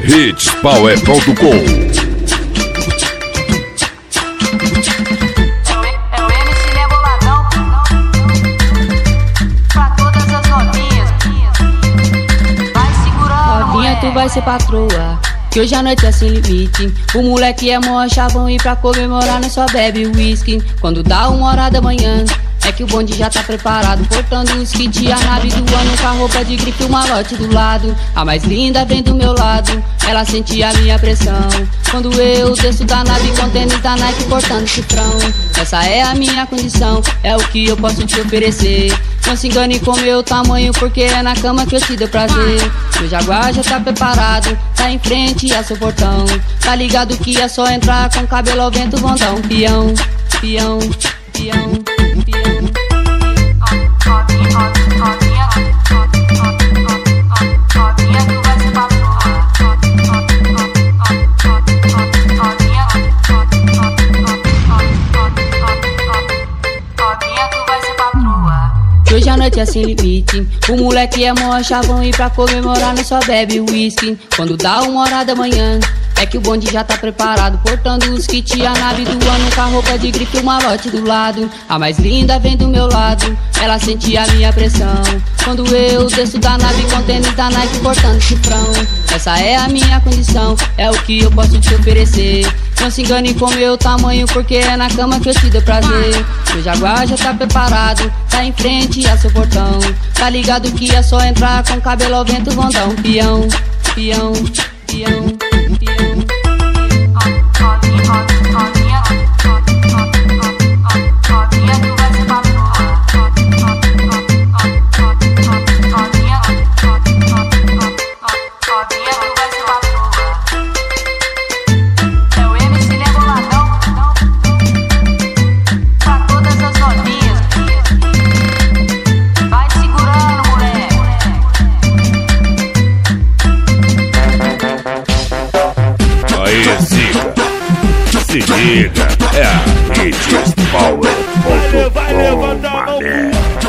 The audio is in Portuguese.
hitspower.com. Tu vai ser patroa, que hoje a noite é sem limite. O moleque é mocha, vão ir pra comemorar, nós só bebe whisky. Quando dá 1h da manhã, é que o bonde já tá preparado, portando os kits, a nave do ano com a roupa de grife, o malote do lado. A mais linda vem do meu lado, ela sente a minha pressão. Quando eu desço da nave com tênis da Nike cortando cifrão. Essa é a minha condição, é o que eu posso te oferecer. Não se engane com meu tamanho, porque é na cama que eu te dou prazer. Meu Jaguar já tá preparado, tá em frente a seu portão. Tá ligado que é só entrar com cabelo ao vento, vão dar um peão, peão, peão, peão. Hoje a noite é sem limite. O moleque é mocha, vão ir pra comemorar, nós só bebe whisky. Quando dá 1h da manhã, é que o bonde já tá preparado, portando os kits, a nave do ano com a roupa de grife, o malote do lado. A mais linda vem do meu lado, ela sente a minha pressão. Quando eu desço da nave com tênis da Nike cortando cifrão. Essa é a minha condição, é o que eu posso te oferecer. Não se engane com meu tamanho, porque é na cama que eu te dou prazer. Meu Jaguar já tá preparado, tá em frente a seu portão. Tá ligado que é só entrar com cabelo ao vento, vão dar um peão, peão, peão, peão. Se liga, é a hitspower.com, mané.